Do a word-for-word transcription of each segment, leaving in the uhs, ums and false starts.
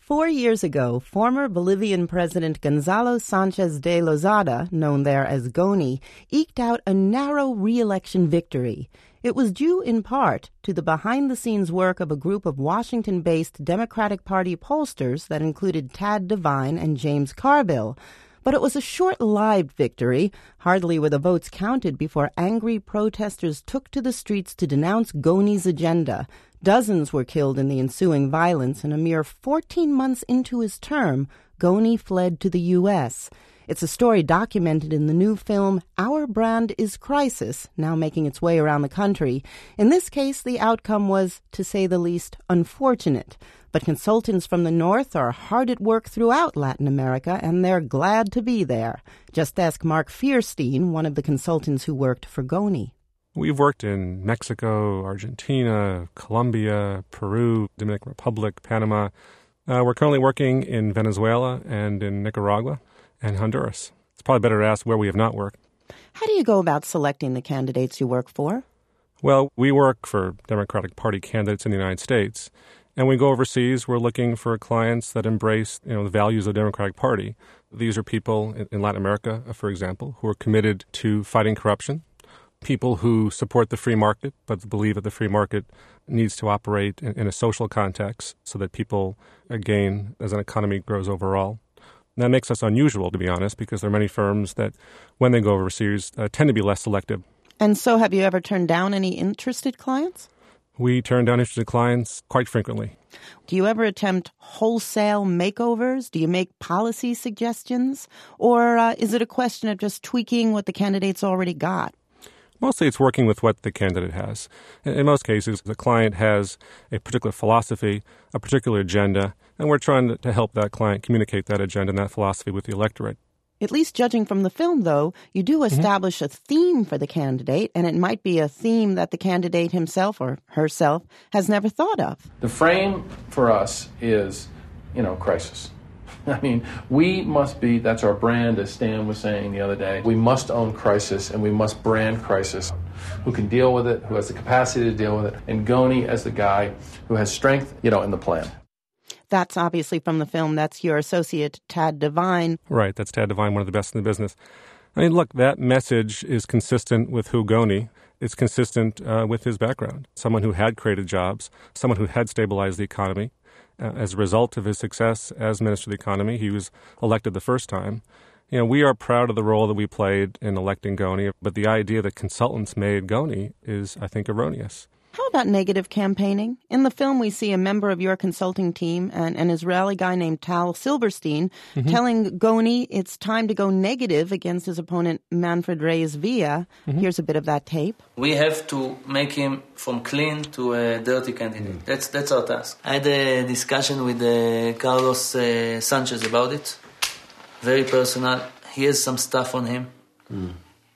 Four years ago, former Bolivian President Gonzalo Sanchez de Lozada, known there as Goni, eked out a narrow re-election victory. It was due in part to the behind-the-scenes work of a group of Washington-based Democratic Party pollsters that included Tad Devine and James Carville. But it was a short-lived victory. Hardly were the votes counted before angry protesters took to the streets to denounce Goni's agenda. Dozens were killed in the ensuing violence, and a mere fourteen months into his term, Goni fled to the U S It's a story documented in the new film Our Brand is Crisis, now making its way around the country. In this case, the outcome was, to say the least, unfortunate. But consultants from the North are hard at work throughout Latin America, and they're glad to be there. Just ask Mark Fierstein, one of the consultants who worked for Goni. We've worked in Mexico, Argentina, Colombia, Peru, Dominican Republic, Panama. Uh, we're currently working in Venezuela and in Nicaragua and Honduras. It's probably better to ask where we have not worked. How do you go about selecting the candidates you work for? Well, we work for Democratic Party candidates in the United States. And when we go overseas, we're looking for clients that embrace, you know, the values of the Democratic Party. These are people in, in Latin America, for example, who are committed to fighting corruption, people who support the free market but believe that the free market needs to operate in, in a social context so that people gain as an economy grows overall. And that makes us unusual, to be honest, because there are many firms that, when they go overseas, uh, tend to be less selective. And so have you ever turned down any interested clients? We turn down interested clients quite frequently. Do you ever attempt wholesale makeovers? Do you make policy suggestions? Or uh, is it a question of just tweaking what the candidate's already got? Mostly it's working with what the candidate has. In most cases, the client has a particular philosophy, a particular agenda, and we're trying to help that client communicate that agenda and that philosophy with the electorate. At least judging from the film, though, you do establish mm-hmm. a theme for the candidate, and it might be a theme that the candidate himself or herself has never thought of. The frame for us is, you know, crisis. I mean, we must be, that's our brand, as Stan was saying the other day. We must own crisis, and we must brand crisis. Who can deal with it, who has the capacity to deal with it, and Goni as the guy who has strength, you know, in the plan. That's obviously from the film. That's your associate, Tad Devine. Right, that's Tad Devine, one of the best in the business. I mean, look, that message is consistent with who Goni. It's consistent uh, with his background. Someone who had created jobs, someone who had stabilized the economy. Uh, as a result of his success as Minister of the Economy, he was elected the first time. You know, we are proud of the role that we played in electing Goni, but the idea that consultants made Goni is, I think, erroneous. How about negative campaigning? In the film, we see a member of your consulting team, an, an Israeli guy named Tal Silberstein, mm-hmm. telling Goni it's time to go negative against his opponent Manfred Reyes-Villa. Mm-hmm. Here's a bit of that tape. We have to make him from clean to a dirty candidate. Mm. That's that's our task. I had a discussion with uh, Carlos uh, Sanchez about it. Very personal. He has some stuff on him. Mm.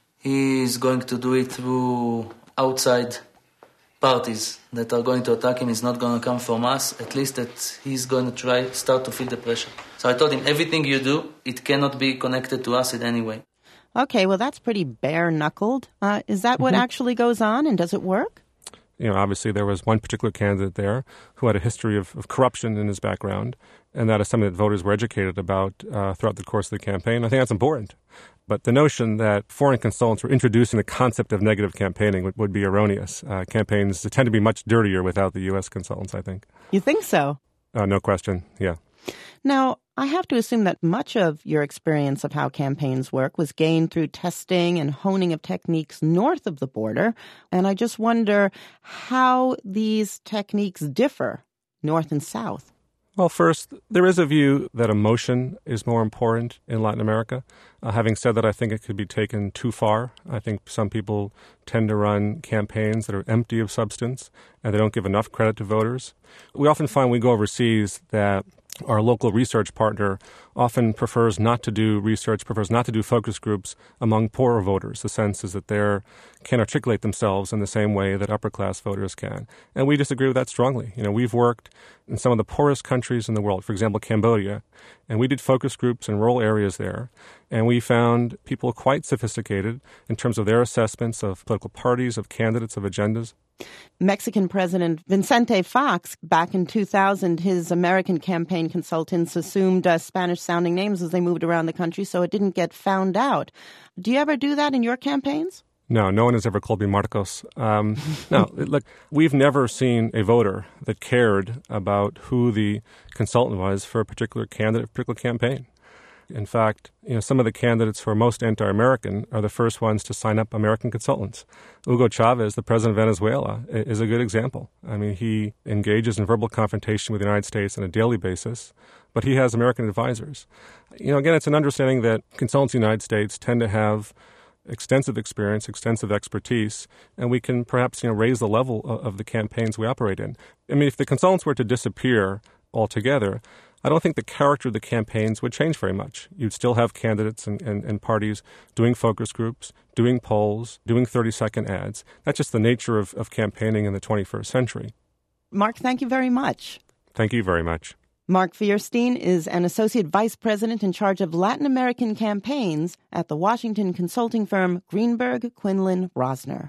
He's going to do it through outside parties that are going to attack him. Is not going to come from us. At least that he's going to try start to feel the pressure. So I told him, everything you do, it cannot be connected to us in any way. Okay, well, that's pretty bare-knuckled. Uh, is that what mm-hmm. actually goes on, and does it work? You know, obviously there was one particular candidate there who had a history of, of corruption in his background, and that is something that voters were educated about uh, throughout the course of the campaign. I think that's important. But the notion that foreign consultants were introducing the concept of negative campaigning would, would be erroneous. Uh, campaigns tend to be much dirtier without the U S consultants, I think. You think so? Uh, no question, yeah. Now, I have to assume that much of your experience of how campaigns work was gained through testing and honing of techniques north of the border. And I just wonder how these techniques differ north and south. Well, first, there is a view that emotion is more important in Latin America. Uh, having said that, I think it could be taken too far. I think some people tend to run campaigns that are empty of substance, and they don't give enough credit to voters. We often find when we go overseas that our local research partner often prefers not to do research, prefers not to do focus groups among poorer voters. The sense is that they can articulate themselves in the same way that upper-class voters can. And we disagree with that strongly. You know, we've worked in some of the poorest countries in the world, for example, Cambodia, and we did focus groups in rural areas there, and we found people quite sophisticated in terms of their assessments of political parties, of candidates, of agendas. Mexican President Vicente Fox, back in two thousand, his American campaign consultants assumed uh, Spanish-sounding names as they moved around the country so it didn't get found out. Do you ever do that in your campaigns? No, no one has ever called me Marcos. Um, no, look, we've never seen a voter that cared about who the consultant was for a particular candidate, a particular campaign. In fact, you know, some of the candidates who are most anti-American are the first ones to sign up American consultants. Hugo Chavez, the president of Venezuela, is a good example. I mean, he engages in verbal confrontation with the United States on a daily basis, but he has American advisors. You know, again, it's an understanding that consultants in the United States tend to have extensive experience, extensive expertise, and we can perhaps, you know, raise the level of, of the campaigns we operate in. I mean, if the consultants were to disappear altogether, I don't think the character of the campaigns would change very much. You'd still have candidates and, and, and parties doing focus groups, doing polls, doing thirty-second ads. That's just the nature of, of campaigning in the twenty-first century. Mark, thank you very much. Thank you very much. Mark Fierstein is an associate vice president in charge of Latin American campaigns at the Washington consulting firm Greenberg, Quinlan, Rosner.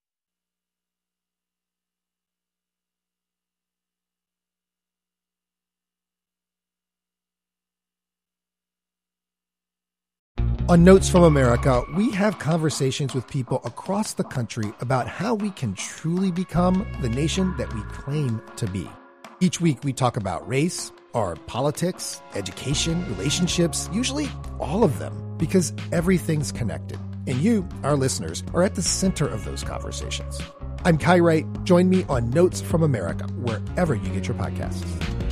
On Notes from America, we have conversations with people across the country about how we can truly become the nation that we claim to be. Each week we talk about race, or politics, education, relationships, usually all of them, because everything's connected. And you, our listeners, are at the center of those conversations. I'm Kai Wright. Join me on Notes from America, wherever you get your podcasts.